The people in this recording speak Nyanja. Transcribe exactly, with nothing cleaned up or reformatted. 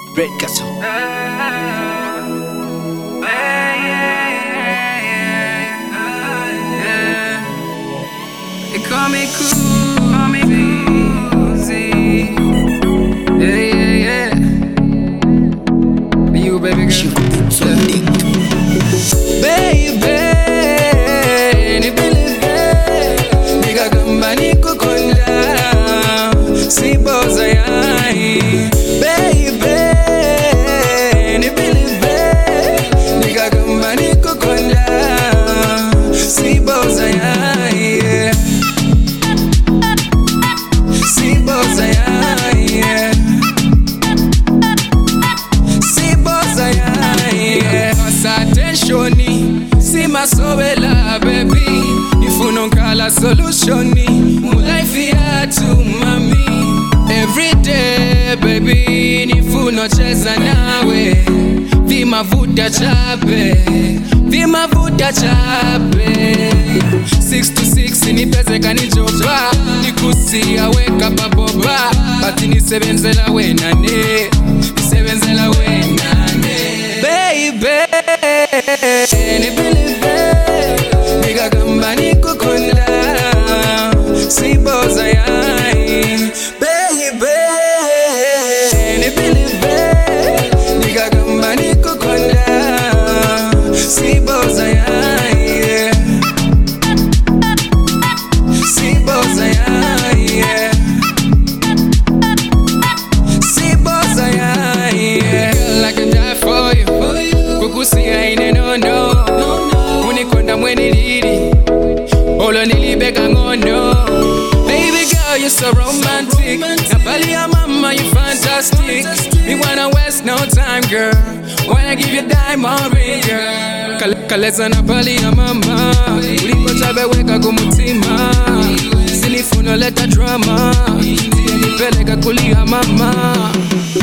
Red Castle. They call me cool, call me Boozy. Yeah, yeah, yeah. You, baby girl. Yeah. Baby, nipeleke nikagamba nikukonda siboza yai. Baby, nipeleke nikagamba nikukonda siboza yai. Siboza yai. Siboza yai. Pasa attentioni, si masobela baby. Ifuna nkala solutioni, mu life yatu mami. Every day baby, nifuna cheza nawe. Vimavuta chape, vimavuta chape. Six to six nipeze kanijoba, nikusia weka paboba. Bati nisebenzela wenane, nisebenzela wenane. Baby, nipeleke nikagamba nikukonda siboza yai. Baby, nipeleke nikagamba nikukonda siboza yai. Siboza yai. Siboza yai. Girl, I can die for you. Kukusia ine no no. Unikonda mweni lili, olo nilibeka ngono. Baby girl, you're so romantic. Napali ya mama, you fantastic. Me wanna waste no time, girl. Wanna give you diamond ring, girl. Kale, kaleza napali ya mama, uliko chabe weka kumutima. Silifuno leta drama, ndiye nipeleka kulia mama.